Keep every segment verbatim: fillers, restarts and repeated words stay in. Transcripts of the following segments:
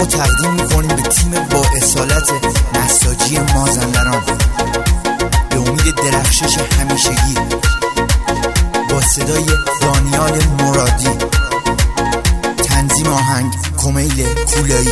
ما تقدیم میکنیم به تیم با اصالت نساجی مازندران به امید درخشش همیشگی با صدای دانیال مرادی، تنظیم آهنگ کمیل کولایی.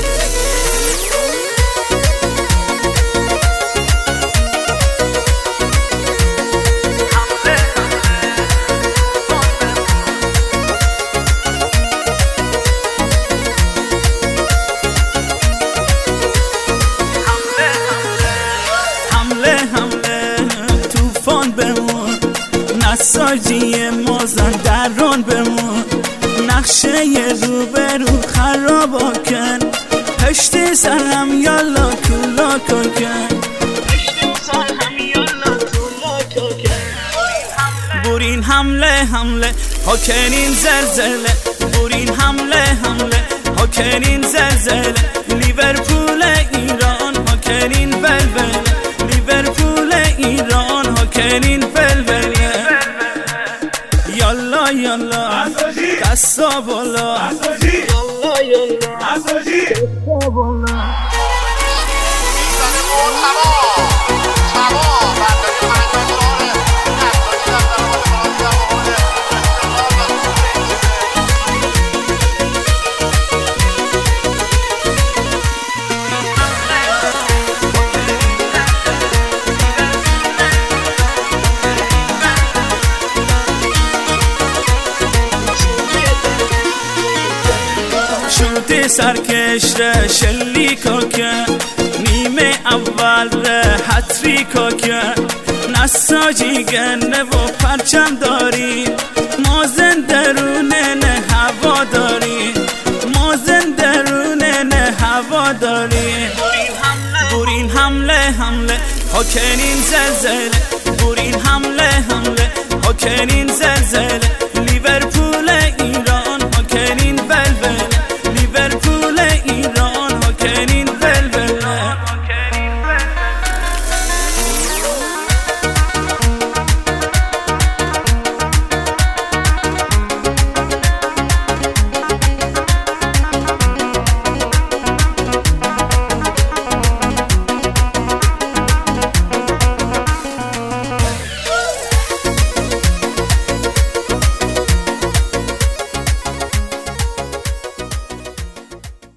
نساجی مازندران بمون، نقشه رو به رو خرابا کن، پشت سر هم یالا کولا کن، پشت سر هم یالا کولا کن. برین حمله حمله ها کنین زلزله، برین حمله حمله ها کنین زلزله، لیورپول ایران ها کنین بلبله، لیورپول ایران ها کنین بلبله. یالا یالا دستا بالا، یالا یالا دستا بالا. شوت سرکشته شلیکا کن، نیمه اول ره هتریکا کن، نساجی گنه و پرچم داری، ما زندرونه نه هوا داری، ما زندرونه نه هوا داری. برین حمله حمله ها کنین زلزله، برین حمله حمله ها کنین زلزله،